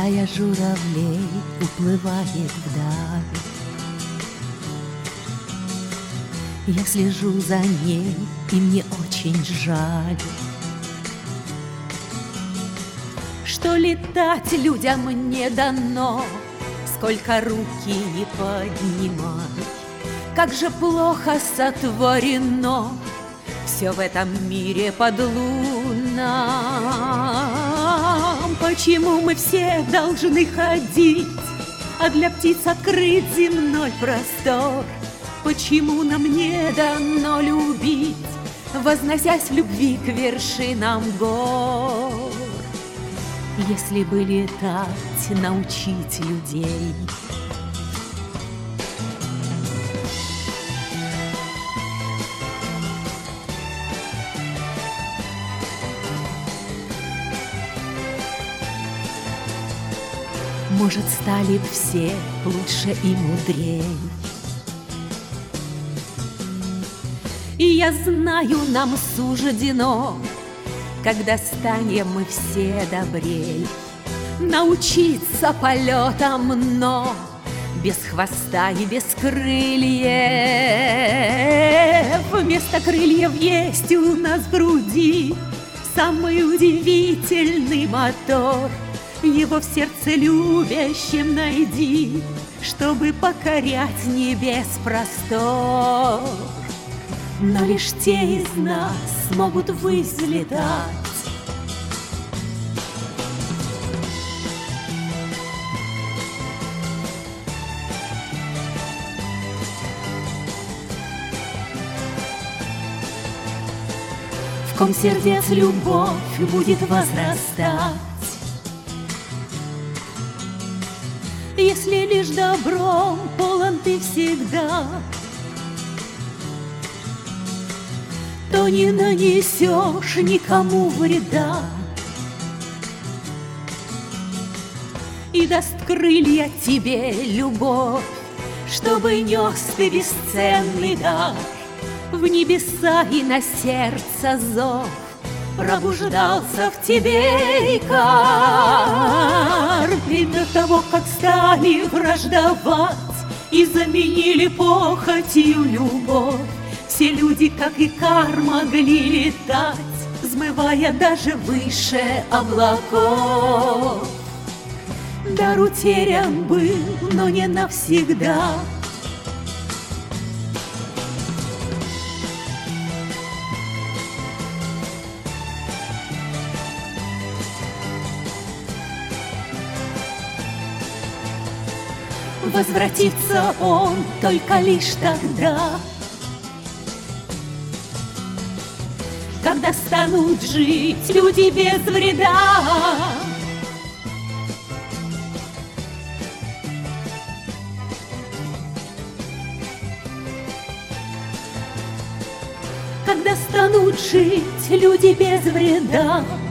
Стая журавлей уплывает вдаль. Я слежу за ней, и мне очень жаль, что летать людям не дано, сколько руки не поднимай. Как же плохо сотворено все в этом мире подлунном. Почему мы все должны ходить, а для птиц открыть земной простор? Почему нам не дано любить, возносясь в любви к вершинам гор? Если бы летать, научить людей, может, стали б все лучше и мудрей. И я знаю, нам суждено, когда станем мы все добрей, научиться полетам, но без хвоста и без крыльев. Вместо крыльев есть у нас в груди самый удивительный мотор. Его в сердце любящем найди, чтобы покорять небес простор. Но лишь те из нас смогут ввысь летать. В ком сердец любовь будет возрастать, если лишь добром полон ты всегда, то не нанесешь никому вреда. И даст крылья тебе любовь, чтобы нес ты бесценный дар в небеса, и на сердце зов пробуждался в тебе икар. И до того, как стали враждовать и заменили похотью любовь, все люди, как икар, могли летать, взмывая даже выше облаков. Дар утерян был, но не навсегда. Возвратится он только лишь тогда, когда станут жить люди без вреда. Когда станут жить люди без вреда.